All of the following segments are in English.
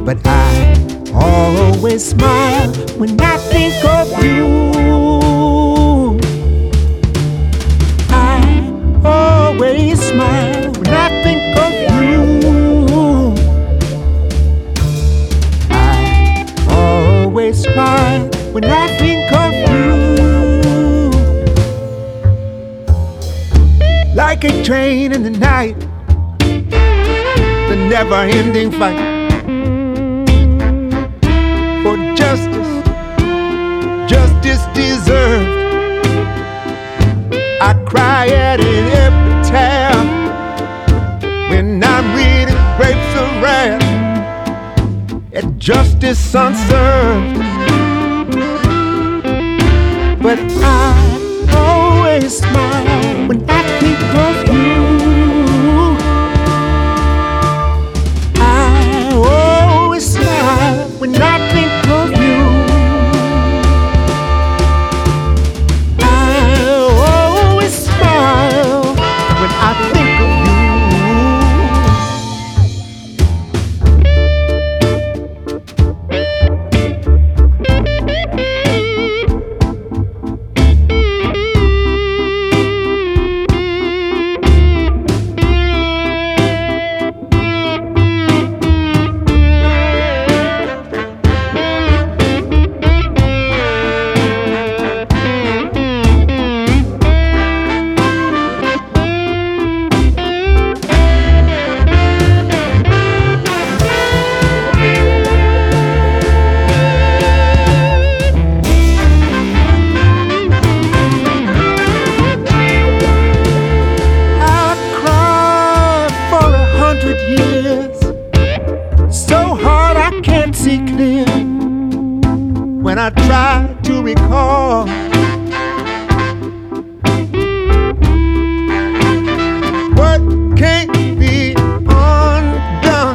but I always smile when I think of you. I always smile when I think of you. I always smile when I think of you. Like a train in the night, the never-ending fight for justice, justice deserved. I cry at it every time when I'm reading Grapes of Wrath at justice unserved. But I always smile when I think of you. I always smile when I think of you. I always smile when I think of you. Years, so hard I can't see clear when I try to recall what can't be undone,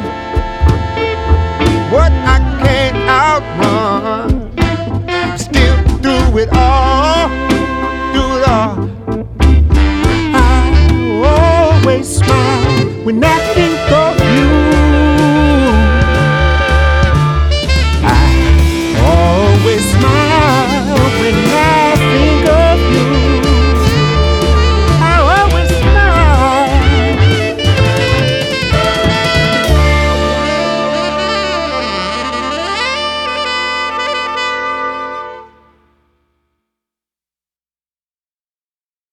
what I can't outrun. I'm still through it all, through it all. I always smile when I think